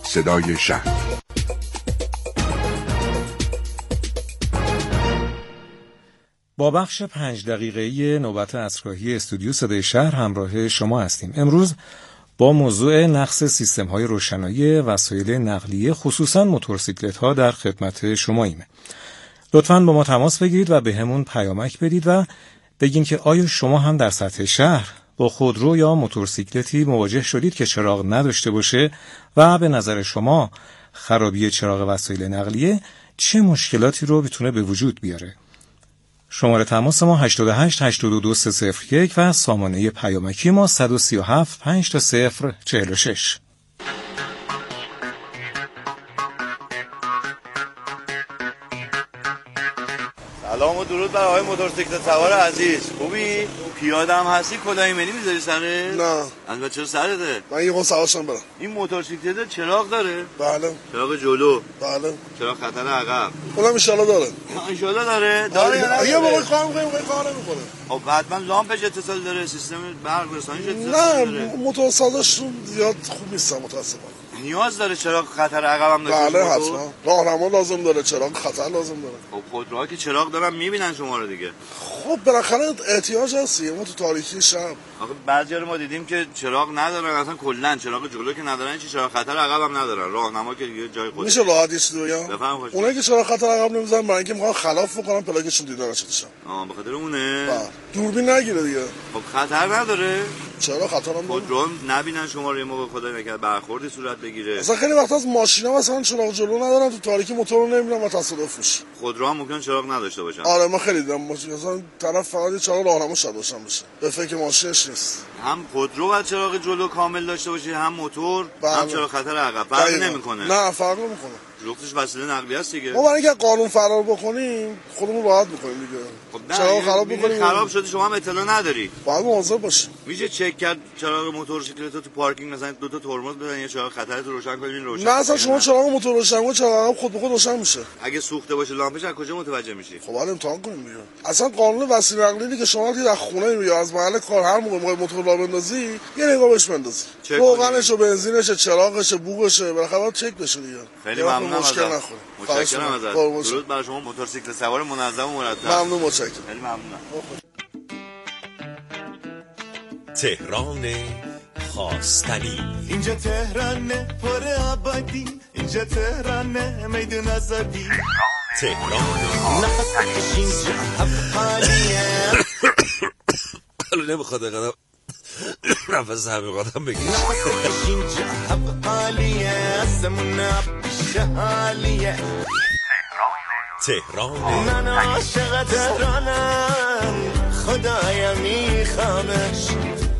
صدای شهر. با بخش 5 دقیقه‌ای نوبت عصرگاهی استودیو صدای شهر همراه شما هستیم. امروز با موضوع نقص سیستم‌های روشنایی وسایل نقلیه خصوصاً موتورسیکلت‌ها در خدمت شماییم. لطفاً با ما تماس بگیرید و بهمون پیامک بدید و بگین که آیا شما هم در سطح شهر با خودرو یا موتورسیکلتی مواجه شدید که چراغ نداشته باشه و به نظر شما خرابی چراغ وسایل نقلیه چه مشکلاتی رو میتونه به وجود بیاره؟ شماره تماس ما 88 82 301 و سامانه پیامکی ما 137 5 تا 0 46. سلام و درود بر آقای موتورسیکلت سوار عزیز. خوبی؟ پیاده هم هستی؟ کلاه ایمنی میذاری سرت؟ نه. البته چرا سرته؟ من یه سوارشم برم. این موتورسیکلت چراغ داره؟ بله. چراغ جلو؟ بله. چراغ خطر عقب؟ خودم ان شاءالله داره. ان شاءالله داره؟ داره. یه موقع کار نمیکنه. خب حتما لامپش اتصال داره، سیستم برق رسانیش اتصال داره. نه، موتور سازشون زیاد خوب نیستن متاسفانه. نیاز داره چراغ خطر عقب هم داشته باشه؟ بله حتما. راهنما لازم داره، چراغ خطر لازم داره. خب خودروها که چراغ دارن میبینن شما رو دیگه. خب بالاخره احتیاج هست. ما تو تاریکی شب آخه بعضیا رو ما دیدیم که چراغ ندارن، اصلا کلا چراغ جلو که ندارن، چی چراغ خطر عقب هم ندارن. راهنما که دیگه جای خودش. میشه راحت یه چیزی بگم؟ بفهم. اونایی که چراغ خطر عقب نمیزنن برای اینکه میخوان خلاف بکنن پلاکشون دیده نشه. به خاطر اونه. دوربین نگیره دیگه. خب خطر نداره. چرا خطر هم داره؟ خودرو نبینن شما رو، یه موقع خدای نکرده برخوردی صورت بگیره. اصلا خیلی وقتا از ماشینا مثلا چراغ جلو ندارن، تو تاریکی موتور رو نمیبینن و تصادف میشه. خودرو هم ممکن چراغ نداشته باشن. آره ما خیلی دیدم مثلا طرف فقط چراغ راهنما شده باشن بشه، به فکر ماشینش نیست. هم خودرو باید چراغ جلو کامل داشته باشه، هم موتور، هم چراغ خطر عقب. فرق نمیکنه. نه فرق نمیکنه. جفتش وسیله نقلیه است دیگه. ما برای اینکه قانون فرار بکنیم خودمون راحت میکنیم دیگه. خب چراغ خراب بکنیم. خراب شده شما هم اطلاع نداری. باید مواظب باشیم. میشه چک کرد چراغ موتورسیکلت تو پارکینگ مثلا دو تا ترمز بدن یه چراغ خطرت رو روشن کنین روشن. نه اصلا شما چراغ موتور روشن کنید چراغ خود به خود روشن میشه. اگه سوخته باشه لامپش از کجا متوجه میشی؟ خب بعد امتحان کنیم دیگه. اصلا قانون وسیله نقلیه که شما وقتی از خونه یا از محل کار هر موقع موتور راه بندازی یه نگاه بهش بندازی. روغنش و بنزینش چراغش بوقشه بالاخره چک بشه دیگه. خیلی ممنونم مشکل نخوره. متشکرم ازت. درود برای شما موتورسیکلت سوار منظم و مرتب. ممنون متشکرم. خیلی ممنونم. تهران خواستنی. اینجا تهران پر آبادی، اینجا تهران میدون آزادی. تهران نفس بکش اینجا حالیه. نمیخواد اینقدر نفس حقیقاتم بگیش. نفس بکش اینجا حالیه، آسمون آبیش حالیه. تهران من عاشق تهرانم، خدایا میخوامش.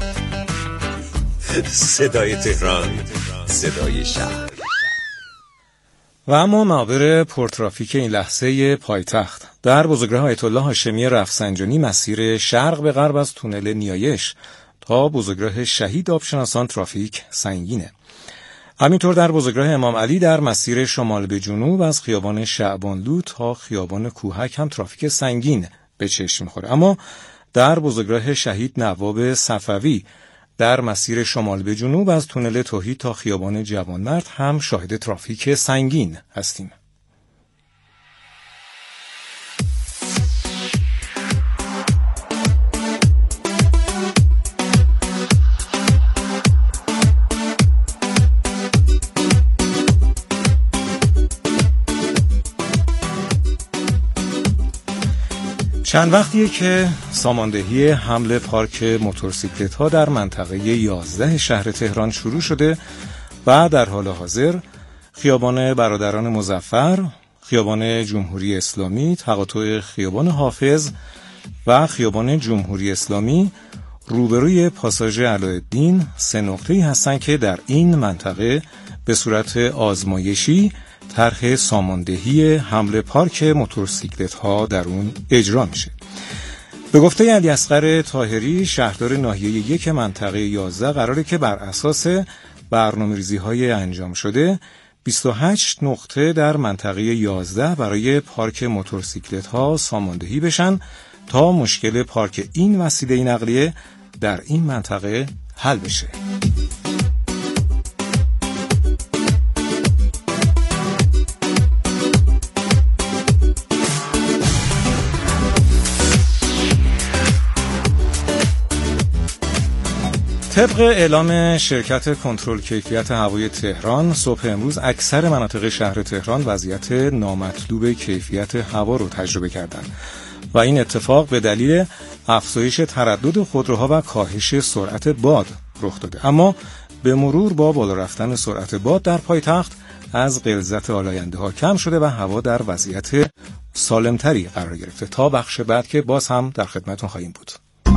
صدای تهران، صدای شهر. و اما معابر پرترافیک این لحظه پایتخت در بزرگراه آیت الله هاشمی رفسنجانی مسیر شرق به غرب از تونل نیایش تا بزرگراه شهید آبشناسان ترافیک سنگینه. همینطور در بزرگراه امام علی در مسیر شمال به جنوب از خیابان شعبانلو تا خیابان کوهک هم ترافیک سنگین به چشم میخوره. اما در بزرگراه شهید نواب صفوی در مسیر شمال به جنوب از تونل توحید تا خیابان جوانمرد هم شاهد ترافیک سنگین هستیم. چند وقتیه که ساماندهی حمل پارک موتورسیکلت ها در منطقه 11 شهر تهران شروع شده و در حال حاضر خیابان برادران مظفر، خیابان جمهوری اسلامی، تقاطع خیابان حافظ و خیابان جمهوری اسلامی روبروی پاساژ علاءالدین سه نقطه‌ای هستند که در این منطقه به صورت آزمایشی طرح ساماندهی حمل پارک موتورسیکلت ها در اون اجرا میشه. به گفته علیاصغر طاهری شهردار ناحیه 1 منطقه 11 قراره که بر اساس برنامه‌ریزی های انجام شده 28 نقطه در منطقه 11 برای پارک موتورسیکلت ها ساماندهی بشن تا مشکل پارک این وسیله نقلیه در این منطقه حل بشه. طبق اعلام شرکت کنترل کیفیت هوای تهران، صبح امروز اکثر مناطق شهر تهران وضعیت نامطلوب کیفیت هوا رو تجربه کردند و این اتفاق به دلیل افزایش تردد خودروها و کاهش سرعت باد رخ داده. اما به مرور با بالا رفتن سرعت باد در پایتخت از غلظت آلاینده ها کم شده و هوا در وضعیت سالمتری قرار گرفته. تا بخش بعد که باز هم در خدمتتون خواهیم بود.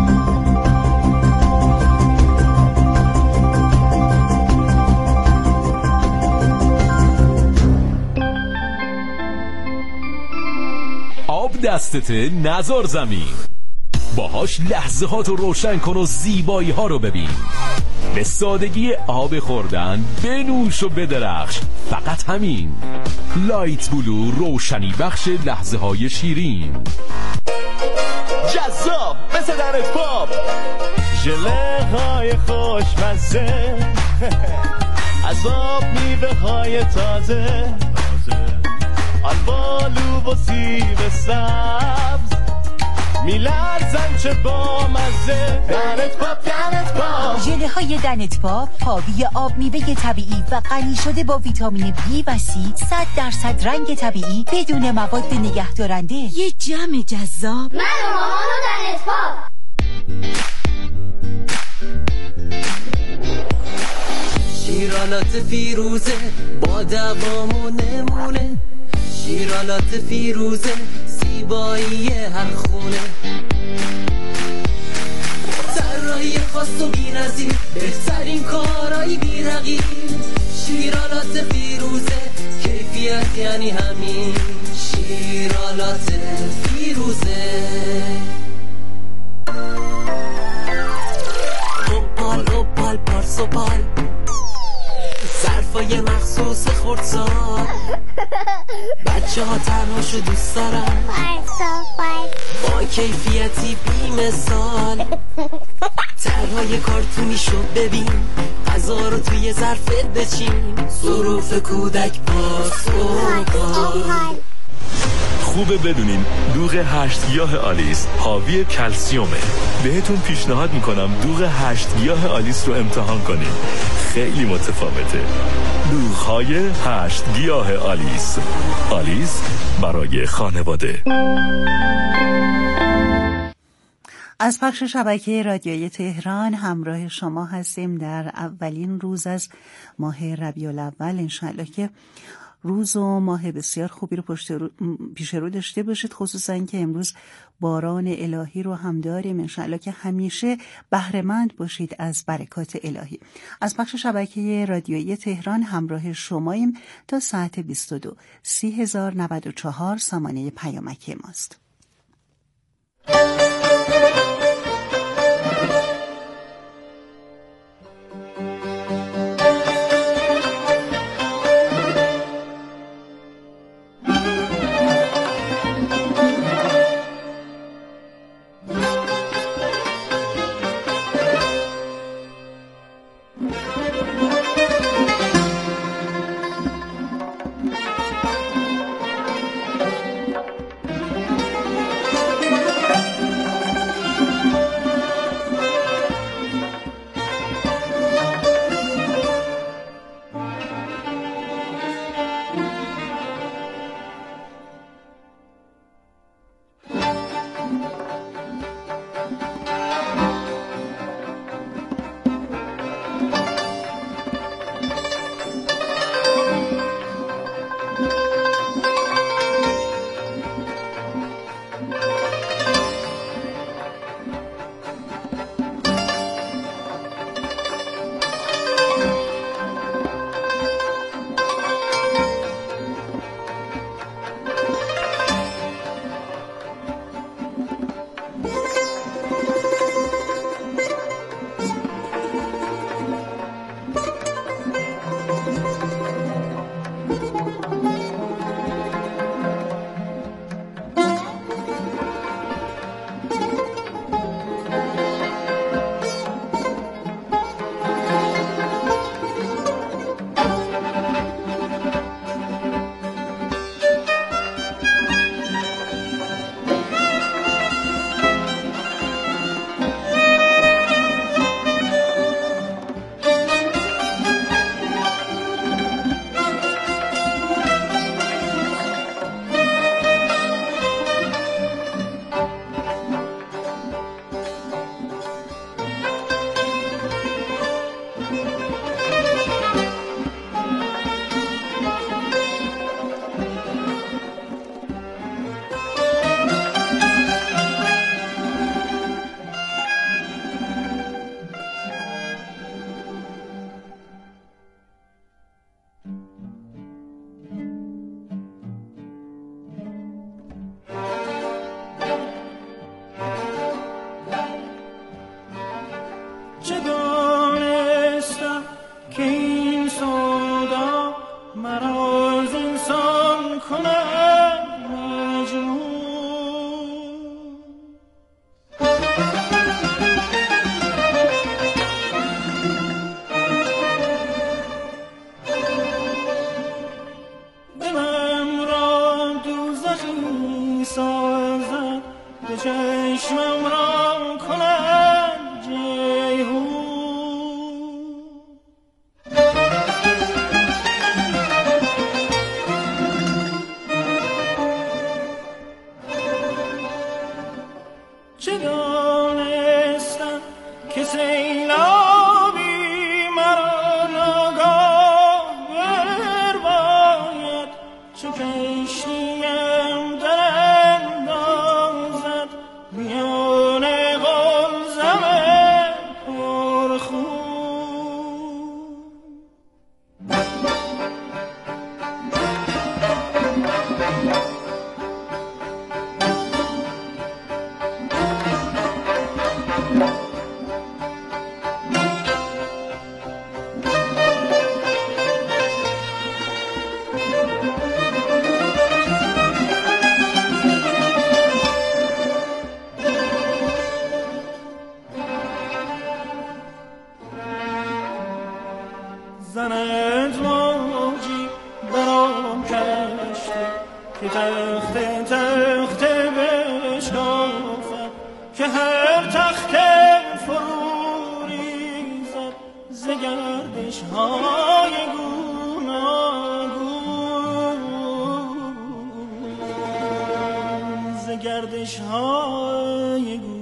آب دستته نذار زمین، باهاش لحظه ها رو روشن کن و زیبایی ها رو ببین. به سادگی آب خوردن بنوش و بدرخش، فقط همین. لایت بلو، روشنی بخش لحظه های شیرین، جذاب مثل در پاپ، ژله های خوشمزه از آب میوه های تازه، آلبالو و سیب سبز میلرزن چه بامزه. دنت پاپ ژله های دنت پاپ حاوی آب میوه طبیعی و غنی شده با ویتامین B و C، 100% رنگ طبیعی بدون مواد نگهدارنده. یه جمع جذاب. من و مامان و دنت پاپ. شیرالات فیروزه با دوام و نمونه، شیرالات فیروزه زیبایی هر خونه، طراحی خاص و بی‌نظیر، بهترین کارایی بی‌رقیب. شیرالات فیروزه کیفیت یعنی همین، شیرالات فیروزه. اوپال پارس و پال، ظرفای مخصوص خردسال، بچه ها تنهاشو دوست دارن، با کیفیتی بی مثال. طرحهای کارتونیشو ببین، غذا رو توی ظرفت بچین، ظروف کودک پارس و پال. خوبه بدونین دوغ 8 گیاه آلیس حاوی کلسیومه. بهتون پیشنهاد میکنم دوغ 8 گیاه آلیس رو امتحان کنین، خیلی متفاوته. دوغ‌های 8 گیاه آلیس، آلیس برای خانواده. از پخش شبکه رادیویی تهران همراه شما هستیم در اولین روز از ماه ربیع الاول. انشاءالله که روز و ماه بسیار خوبی رو پیش رو داشته باشید، خصوصا که امروز باران الهی رو هم داریم. انشاءالله که همیشه بهره‌مند باشید از برکات الهی. از پخش شبکه رادیویی تهران همراه شماییم تا ساعت 22. 30,094 سامانه پیامکی ماست. زند موجی برام کشته که تخته تخته بشکافم که هر تخته فرو ریزد ز گردش های گوناگون ز گردش های گوناگون.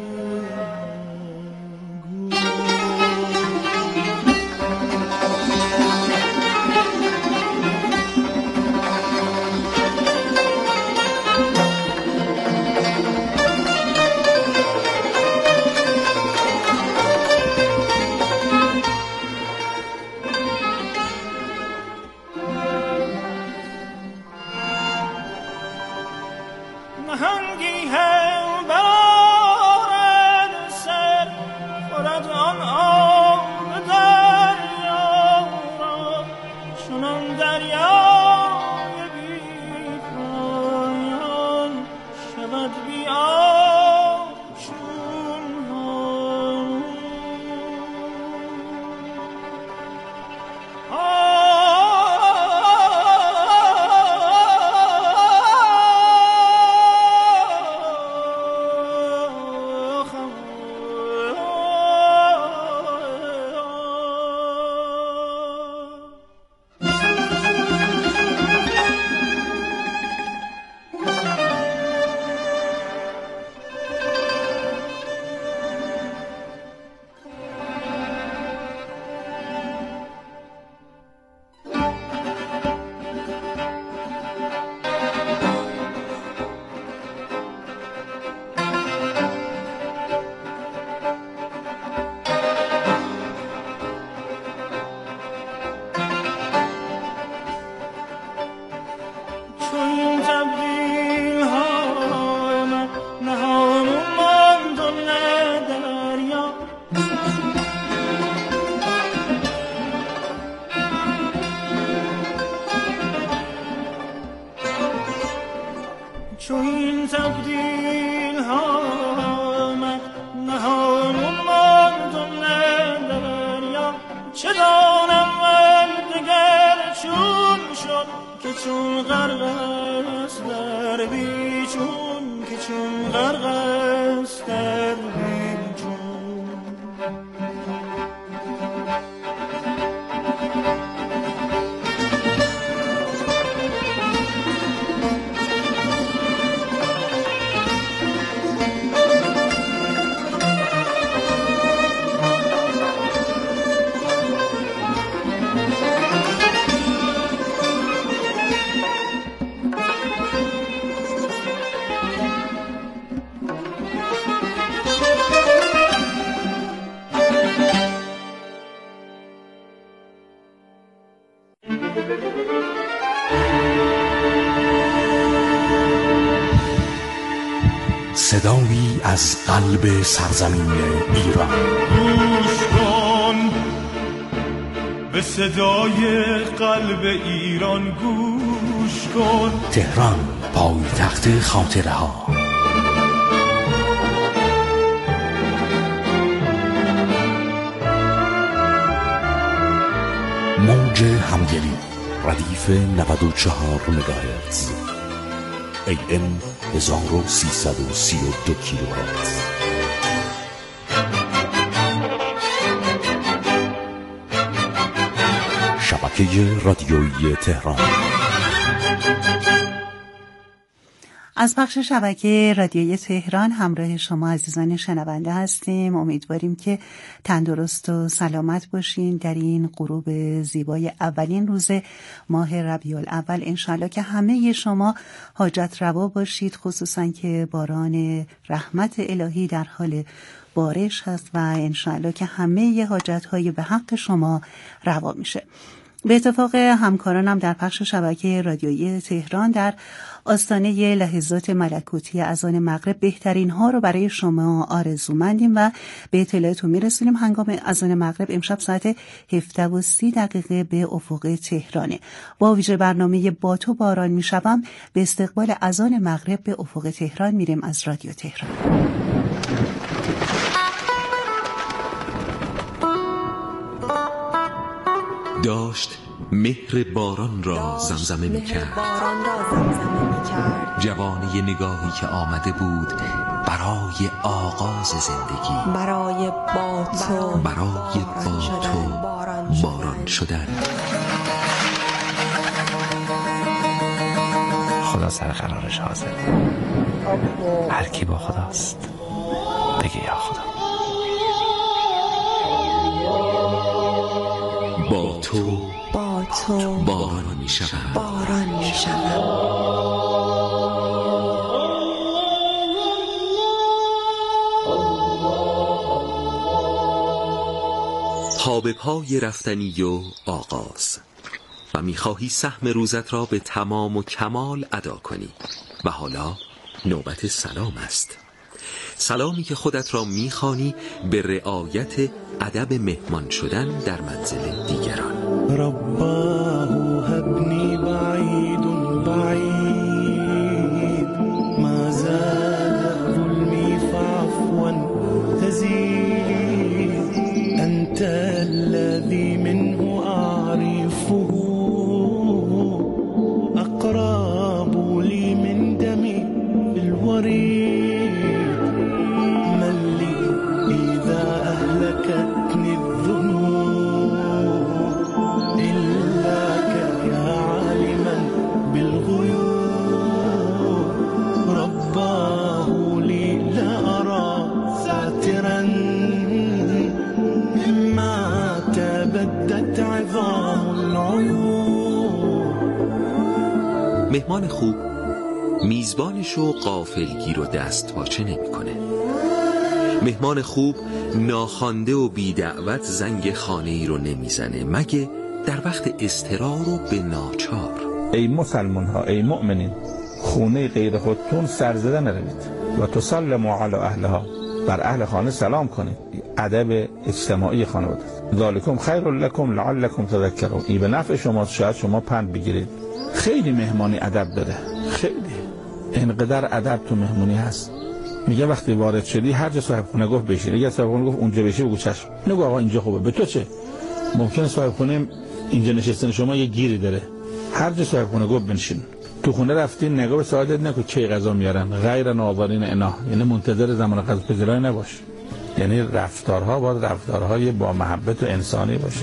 نهنگی هم برآرد سر خورد آن آب دریا را چنان دریای بی پایان شود بی آب چون هامون. چو این تبدیل ها آمد نهانون ماند و دریا چه دانم من دگر چون شد که چون غرق است در بیچون که چون غرق است در بیچون. صدایی از قلب سرزمین ایران. گوش کن به صدای قلب ایران، گوش کن. تهران، پایتخت خاطره ها. موج همدلی، ردیف 94 مگاهرتز، AM 1332 کیلوهرتز. شبکه رادیویی تهران. از پخش شبکه رادیویی تهران همراه شما عزیزان شنونده هستیم. امیدواریم که تندرست و سلامت باشین در این غروب زیبای اولین روز ماه ربیع الاول. انشالله که همه شما حاجت روا باشید، خصوصا که باران رحمت الهی در حال بارش هست و انشالله که همه حاجت‌های به حق شما روا میشه. به اتفاق همکارانم در پخش شبکه رادیویی تهران در آستانه لحظات ملکوتی اذان مغرب بهترین ها رو برای شما آرزومندیم و به اطلاعتون میرسونیم. هنگام اذان مغرب امشب ساعت 17:30 به افق تهرانه. با ویژه برنامه با تو باران میشوم به استقبال اذان مغرب به افق تهران میریم از رادیو تهران. داشت مهر باران را زمزمه می کرد. جوانه نگاهی که آمده بود برای آغاز زندگی، برای با تو باران شدن. خدا سر قرارش حاضر. هر کی با خداست بگه یا خدا. با تو باران می شود. پا به پای رفتنی و آغاز و میخواهی سهم روزت را به تمام و کمال ادا کنی و حالا نوبت سلام است. سلامی که خودت را میخوانی به رعایت ادب مهمان شدن در منزل دیگران. رباه هبنی بعید بعید ما زاد ظلمی فعفوا تزید انت الذي منه اعرفه اقرب لي من دمي بالوريد من لي اذا اهلكتني الذنوب إلاك يا عالما بالغيوب رباه لي لا أرى ساترا مما تبدت عظام العيوب. مهمان خوب میزبانشو غافلگیر و دست پاچه نمی کنه. مهمان خوب ناخوانده و بی دعوت زنگ خانه ای رو نمیزنه مگه در وقت اضطرار و به ناچار. ای مسلمان ها، ای مؤمنین، خونه غیر خودتون سرزده نروید و تسلموا علی اهلها، بر اهل خانه سلام کنید. ادب اجتماعی خانواده. ذالکم خیر لکم لعلکم تذکرون. این به نفع شماست، شاید شما پند بگیرید. خیلی مهمانی ادب داره، خیلی اینقدر ادب تو مهمونی هست. میگه وقتی وارد شدی هر جا صاحب خونه گفت بشین، اگه صاحب خونه گفت اونجا بشی بگو چشم. نگو آقا اینجا خوبه، به تو چه؟ ممکنه صاحب خونه اینجا نشستن شما یه گیری داره، هر جا صاحب خونه گفت بنشین. تو خونه رفتین نگاه به ساعتت نکن کی غذا میارن، غیر ناظرین انا، یعنی منتظر زمان غذا پذیرایی نباش. یعنی رفتارها باید رفتارهای با محبت و انسانی باشه.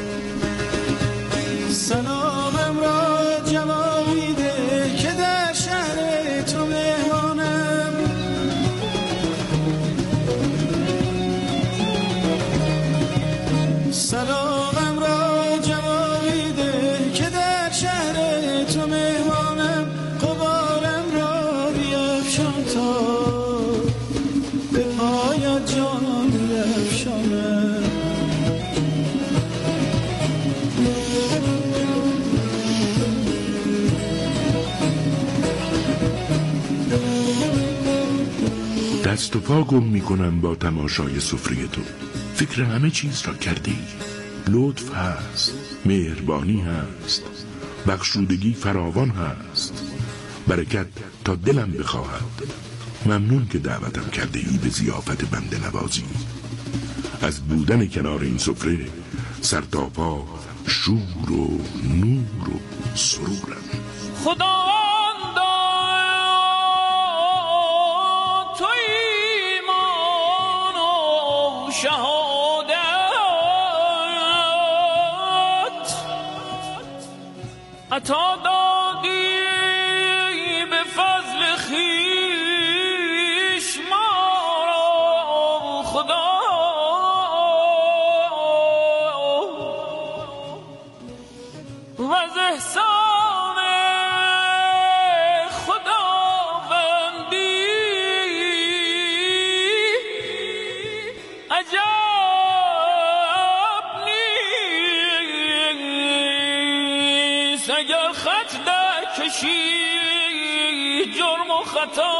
سلامم را جوابی ده که در شهر تو مهمانم، سلامم را جوابی ده که در شهر تو مهمانم، قبارم را بیفشان تا به پایت جان بیفشانم. دست و پا گم میکنم با تماشای سفره تو. فکر همه چیز را کردی. لطف هست، مهربانی هست، بخشودگی فراوان هست، برکت تا دلم بخواهد. ممنون که دعوتم کرده ای به ضیافت بنده نوازی. از بودن کنار این سفره سر تا پا شور و نور و سرورم. خدا شهادت عطا دادی به فضل خویش ما را خدا، و از احسان خداوندی عجب نیست اگر خط در کشی جرم و خطا.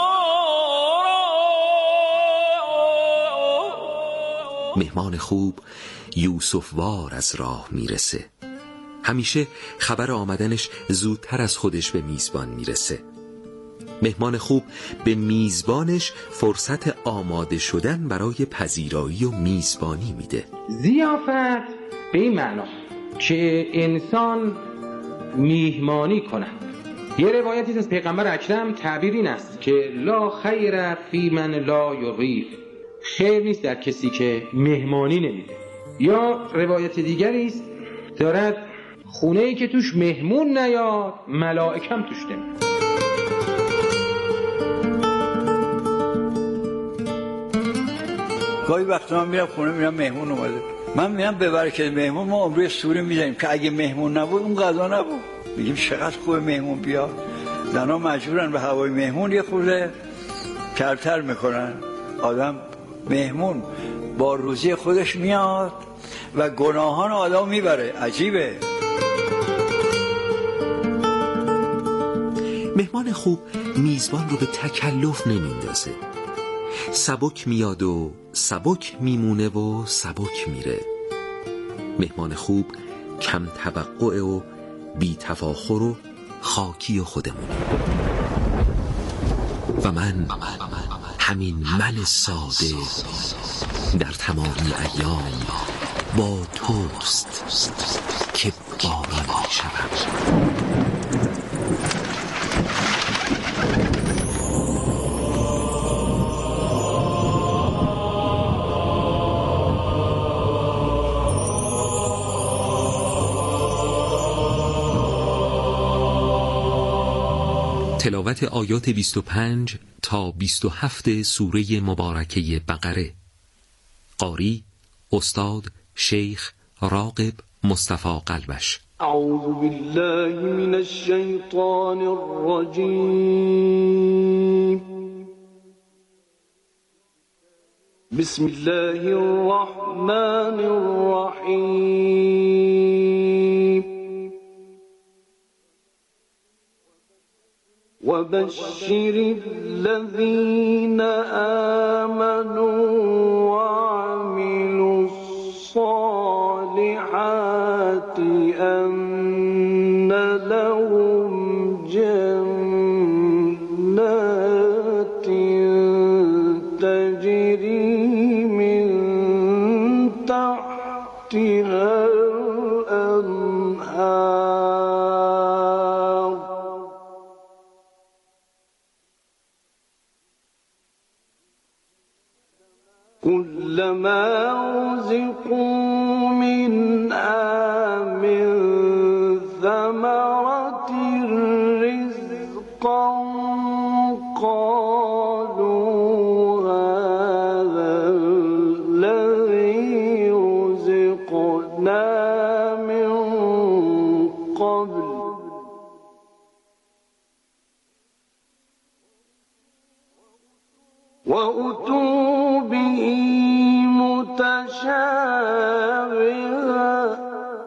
مهمان خوب یوسف وار از راه میرسه. همیشه خبر آمدنش زودتر از خودش به میزبان میرسه. مهمان خوب به میزبانش فرصت آماده شدن برای پذیرایی و میزبانی میده. ضیافت به این معنا که انسان میهمانی کند. یه روایتی از پیغمبر اکرم تعبیر این است که لا خیر فی من لا یضیف، خیر نیست در کسی که مهمانی نمیده. یا روایت دیگری است دارد خونه‌ای که توش مهمون نیاد ملائکه هم توش نمیاد. گاهی وقتا من میرم خونه میرم مهمون اومده، من میرم به برکت مهمون ما امروز سوری میزنیم که اگه مهمون نبود اون غذا نبود. میگیم چقدر خوبه مهمون بیاد. زنها مجبورن به هوای مهمون یه خورده کمتر میکنن. آدم مهمون با روزی خودش میاد و گناهان آدم میبره. عجیبه. مهمان خوب میزبان رو به تکلف نمیندازه. سبک میاد و سبک میمونه و سبک میره. مهمان خوب کم توقع و بی تفاخر و خاکی خودمونه. و من همین من ساده در تمامی ایام با توست که باران میشوم. تلاوت آیات 25 تا 27 سوره مبارکه بقره. قاری استاد شیخ راغب مصطفی قلبش. اعوذ بالله من الشیطان الرجیم. بسم الله الرحمن الرحیم. وبشر الذين آمنوا وعملوا الصالحات أن لهم جنات تجري من تحتها الأنهار كلما رزقوا منها من ثمرة رزقا قالوا هذا الذي رزقنا من قبل وأتوا به متشابها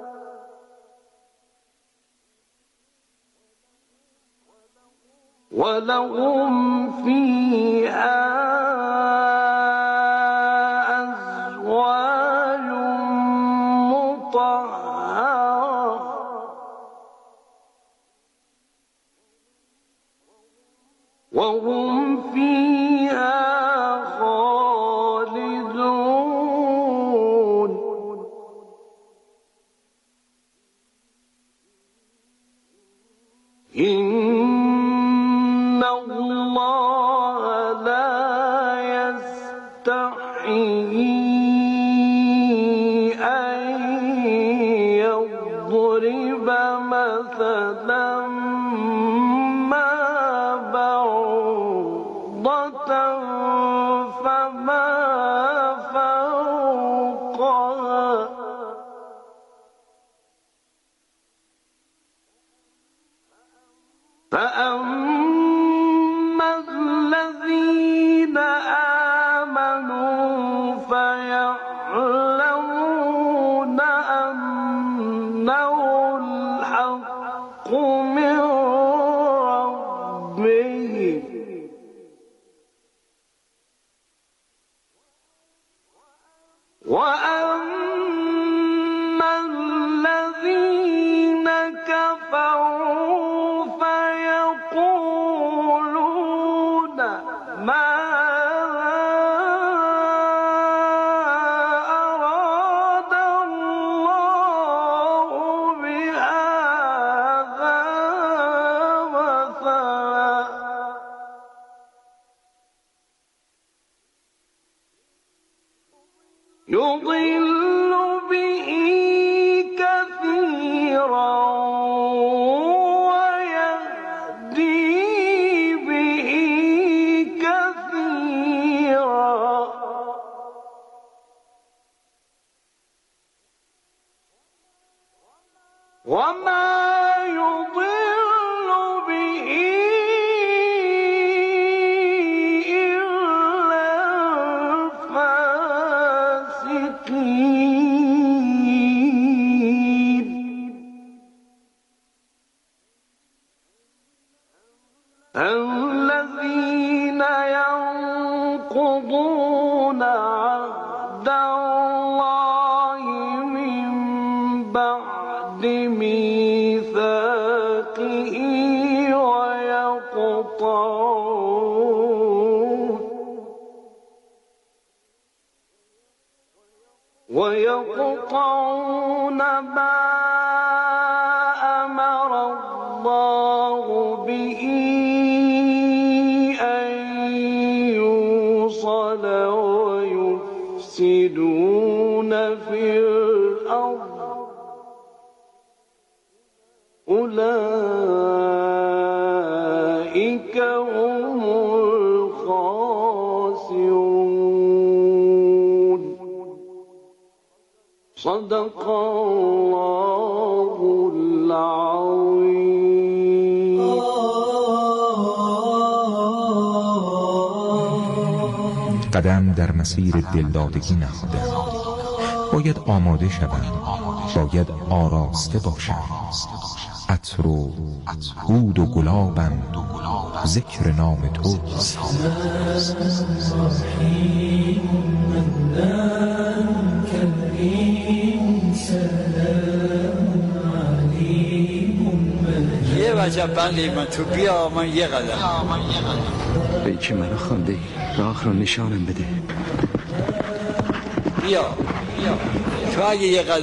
ولهم فيها أزواج مطهرة وهم فيها خالدون إن الله لا يستحيي أن يضرب مثلا ما بعوضة فما فوقها فأما الذين آمنوا فيعلمون أنه الحق من ربهم وأما الذين كفروا فيقولون وما يضل به إلا الفاسقين الذين ينقضون عهد الله من بعد ميثاقه ويقطعون ما أمر الله به أن يوصل ويفسدون في الأرض أولئك هم الخاسرون. صدق الله العظيم. قدم در مسیر دلدادگی نهادم. باید آماده شوم، باید آراسته باشم. عطر و عود و گلابم ذکر نام توست. یه وجب بندی من تو بیا من یه قدم ای که منو خونده ای راه رو نشانم بده. بیا تو اگه یه قدم